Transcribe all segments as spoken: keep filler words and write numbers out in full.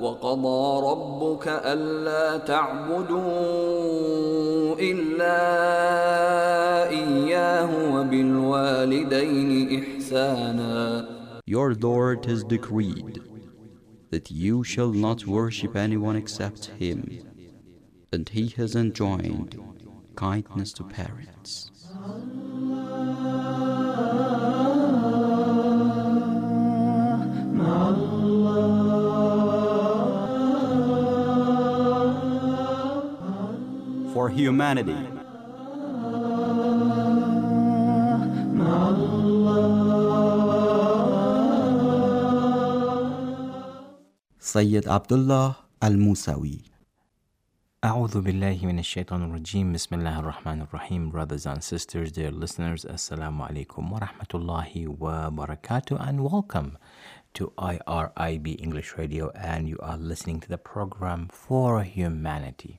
وقضى ربك ألا تعبدوا إلا إياه وبالوالدين إحسانا. Your Lord has decreed that you shall not worship anyone except Him, and He has enjoined kindness to parents. For humanity. Sayyid Abdullah Al-Musawi. A'udhu billahi minash shaitanir rajim. Bismillahir rahmanir rahim. Brothers and sisters, dear listeners, Assalamu alaikum wa rahmatullahi wa barakatuh, and welcome to I R I B English Radio, and you are listening to the program For Humanity.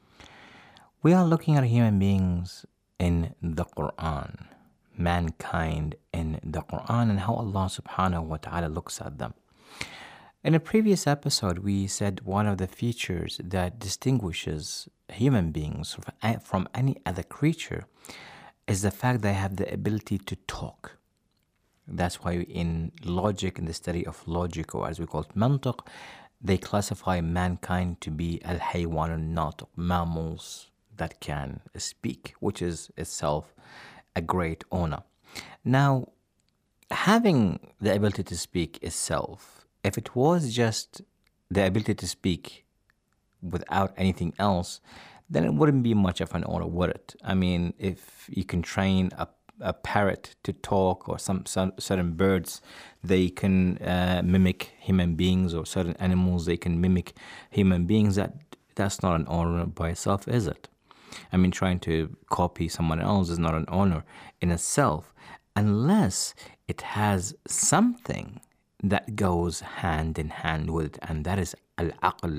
We are looking at human beings in the Quran, mankind in the Quran, and how Allah subhanahu wa ta'ala looks at them. In a previous episode, we said one of the features that distinguishes human beings from any other creature is the fact they have the ability to talk. That's why in logic, in the study of logic, or as we call it mantiq, they classify mankind to be al-haywan al-natiq, mammals that can speak, which is itself a great honor. Now, having the ability to speak itself, if it was just the ability to speak without anything else, then it wouldn't be much of an honor, would it? I mean, if you can train a, a parrot to talk, or some, some certain birds, they can uh, mimic human beings, or certain animals, they can mimic human beings, that that's not an honor by itself, is it? I mean, trying to copy someone else is not an honor in itself, unless it has something that goes hand in hand with it, and that is al-aql,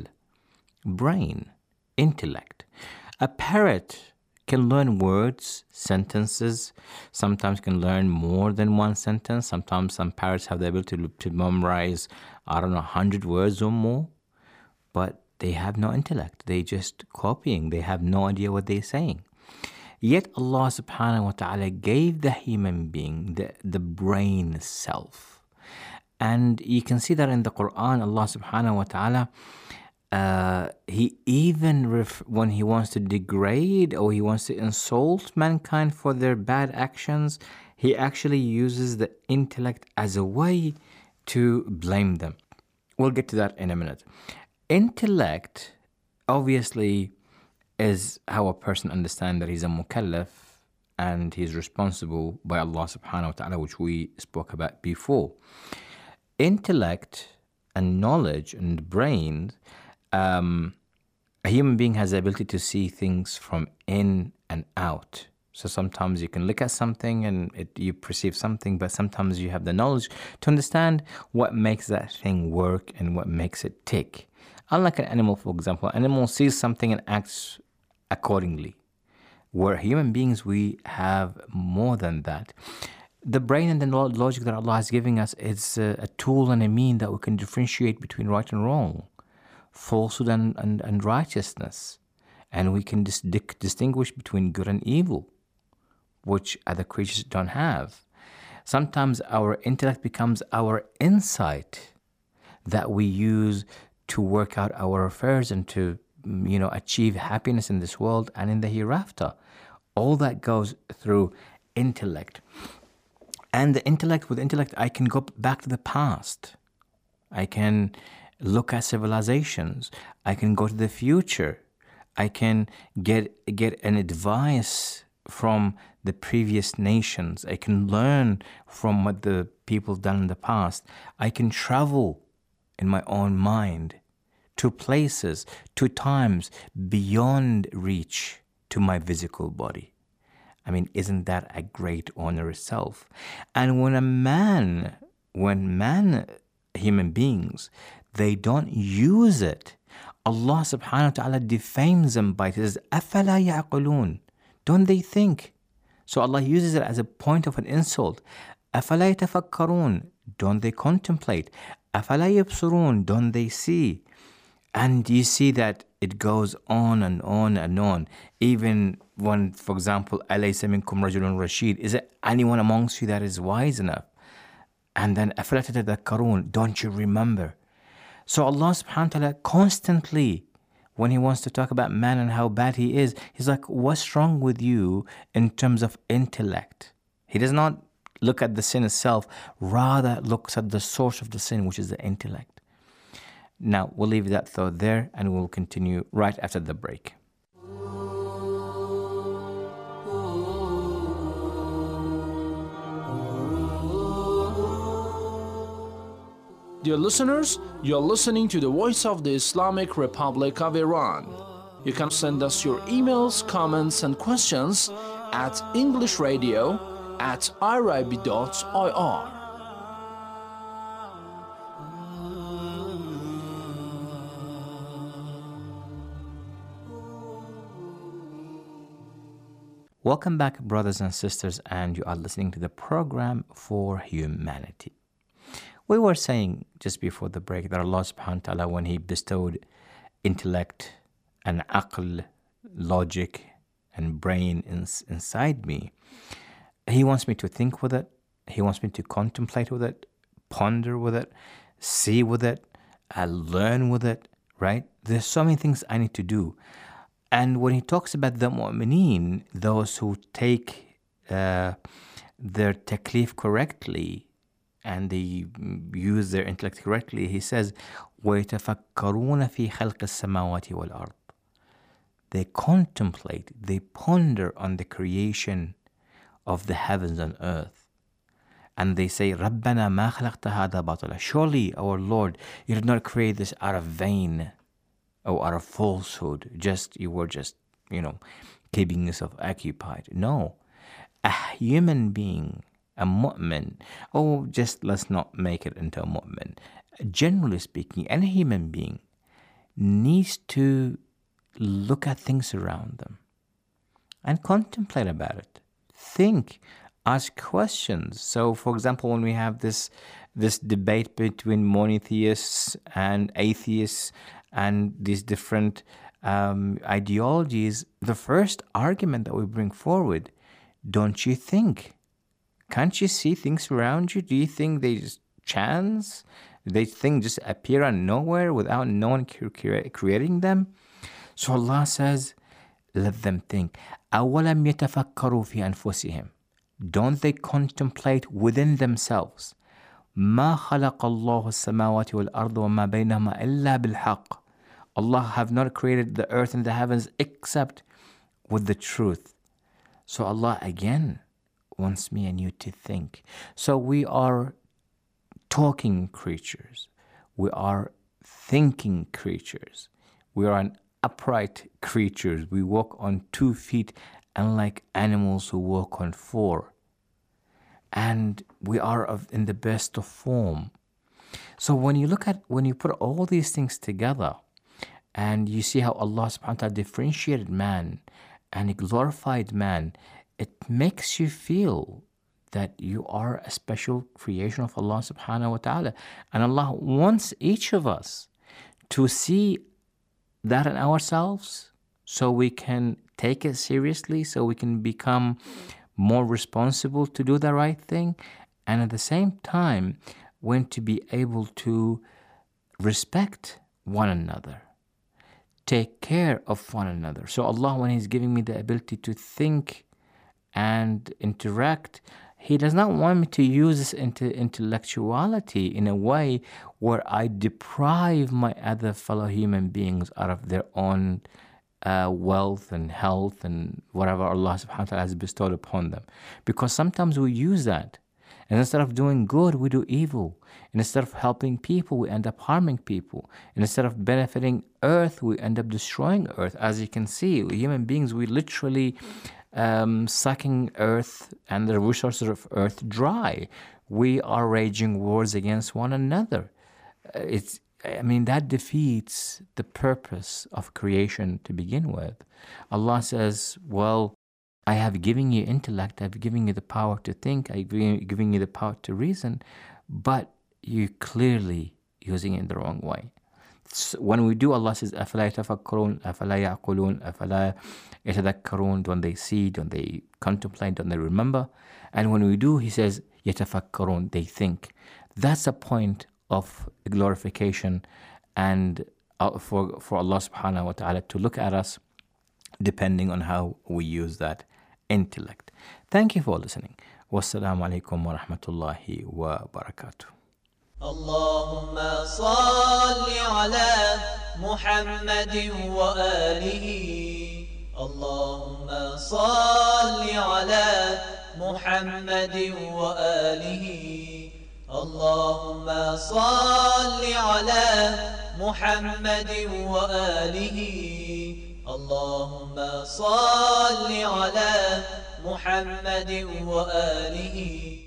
brain, intellect. A parrot can learn words, sentences, sometimes can learn more than one sentence. Sometimes some parrots have the ability to, to memorize, I don't know, one hundred words or more, but they have no intellect. They just copying. They have no idea what they're saying. Yet Allah subhanahu wa ta'ala gave the human being the, the brain self. And you can see that in the Quran, Allah subhanahu wa ta'ala, uh, He even, ref- when He wants to degrade or He wants to insult mankind for their bad actions, He actually uses the intellect as a way to blame them. We'll get to that in a minute. Intellect, obviously, is how a person understands that he's a mukallaf and he's responsible by Allah subhanahu wa ta'ala, which we spoke about before. Intellect and knowledge and brain, um, a human being has the ability to see things from in and out. So sometimes you can look at something and it, you perceive something, but sometimes you have the knowledge to understand what makes that thing work and what makes it tick. Unlike an animal, for example, an animal sees something and acts accordingly. Where human beings, we have more than that. The brain and the logic that Allah is giving us is a, a tool and a mean that we can differentiate between right and wrong, falsehood and, and, and righteousness. And we can dis- distinguish between good and evil, which other creatures don't have. Sometimes our intellect becomes our insight that we use to work out our affairs and to, you know, achieve happiness in this world and in the hereafter. All that goes through intellect. And the intellect, with intellect, I can go back to the past. I can look at civilizations. I can go to the future. I can get get an advice from the previous nations. I can learn from what the people done in the past. I can travel in my own mind to places, to times beyond reach to my physical body. I mean, isn't that a great honor itself? And when a man, when man, human beings, they don't use it, Allah subhanahu wa ta'ala defames them by it. He says, أَفَلَا يَعْقُلُونَ? Don't they think? So Allah uses it as a point of an insult. أَفَلَا يَتَفَكَّرُونَ? Don't they contemplate? أَفَلَا يَبْصُرُونَ? Don't they see? And you see that it goes on and on and on. Even when, for example, أَلَيْسَ مِنْكُمْ رَجُلٌ رَشِيدٌ, is there anyone amongst you that is wise enough? And then أَفَلَا تَتَذَكَّرُونَ, don't you remember? So Allah subhanahu wa ta'ala constantly, when He wants to talk about man and how bad he is, He's like, what's wrong with you in terms of intellect? He does not look at the sin itself, rather looks at the source of the sin, which is the intellect. Now, we'll leave that thought there and we'll continue right after the break. Dear listeners, you're listening to the Voice of the Islamic Republic of Iran. You can send us your emails, comments, and questions at englishradio at irib dot I R. Welcome back, brothers and sisters, and you are listening to the program For Humanity. We were saying just before the break that Allah subhanahu wa ta'ala, when He bestowed intellect and aql, logic and brain in, inside me, He wants me to think with it, He wants me to contemplate with it, ponder with it, see with it, uh, learn with it, right? There's so many things I need to do. And when He talks about the mu'mineen, those who take uh, their taklif correctly, and they use their intellect correctly, He says, وَيَتَفَكَّرُونَ فِي خَلْقِ السَّمَاوَاتِ وَالْأَرْضِ. They contemplate, they ponder on the creation of the heavens and earth. And they say, رَبَّنَا مَا خَلَقْتَ هَذَا بَاطِلًا. Surely, our Lord, You did not create this out of vain or out of falsehood. Just, You were just, you know, keeping yourself occupied. No. A human being, a mu'min, oh, just let's not make it into a mu'min. Generally speaking, any human being needs to look at things around them and contemplate about it. Think, ask questions. So, for example, when we have this this debate between monotheists and atheists and these different um, ideologies, the first argument that we bring forward, don't you think? Can't you see things around you? Do you think they just chance? They think just appear out of nowhere without no one creating them? So Allah says, let them think. أَوَلَمْ يَتَفَكَّرُوا فِي أَنفُسِهِمْ. Don't they contemplate within themselves? مَا خَلَقَ اللَّهُ السَّمَاوَاتِ وَالْأَرْضَ وَمَا بَيْنَهُمَا إِلَّا بِالْحَقِّ. Allah have not created the earth and the heavens except with the truth. So Allah again wants me and you to think. So we are talking creatures. We are thinking creatures. We are an upright creatures. We walk on two feet, unlike animals who walk on four. And we are of, in the best of form. So when you look at, when you put all these things together, and you see how Allah subhanahu wa ta'ala differentiated man and He glorified man, it makes you feel that you are a special creation of Allah subhanahu wa ta'ala. And Allah wants each of us to see that in ourselves so we can take it seriously, so we can become more responsible to do the right thing. And at the same time, when to be able to respect one another, take care of one another. So Allah, when He's giving me the ability to think and interact, He does not want me to use this into intellectuality in a way where I deprive my other fellow human beings out of their own uh, wealth and health and whatever Allah subhanahu wa ta'ala has bestowed upon them. Because sometimes we use that. And instead of doing good, we do evil. And instead of helping people, we end up harming people. And instead of benefiting earth, we end up destroying earth. As you can see, human beings, we literally um, sucking earth and the resources of earth dry. We are waging wars against one another. Uh, it's, I mean, that defeats the purpose of creation to begin with. Allah says, well, I have given you intellect, I've given you the power to think, I've given you the power to reason, but you're clearly using it in the wrong way. When we do, Allah says, أَفَلَا يَتَفَكَّرُونَ أَفَلَا يَعْقُلُونَ أَفَلَا يَتَذَكَّرُونَ. Don't they see? Don't they contemplate? Don't they remember? And when we do, He says, يَتَفَكَّرُونَ. They think. That's a point of glorification and uh, for, for Allah subhanahu wa ta'ala to look at us depending on how we use that intellect. Thank you for listening. Wassalamu alaikum wa rahmatullahi wa barakatuh. اللهم صل على محمد وآله اللهم صل على محمد وآله اللهم صل على محمد وآله اللهم صل على محمد وآله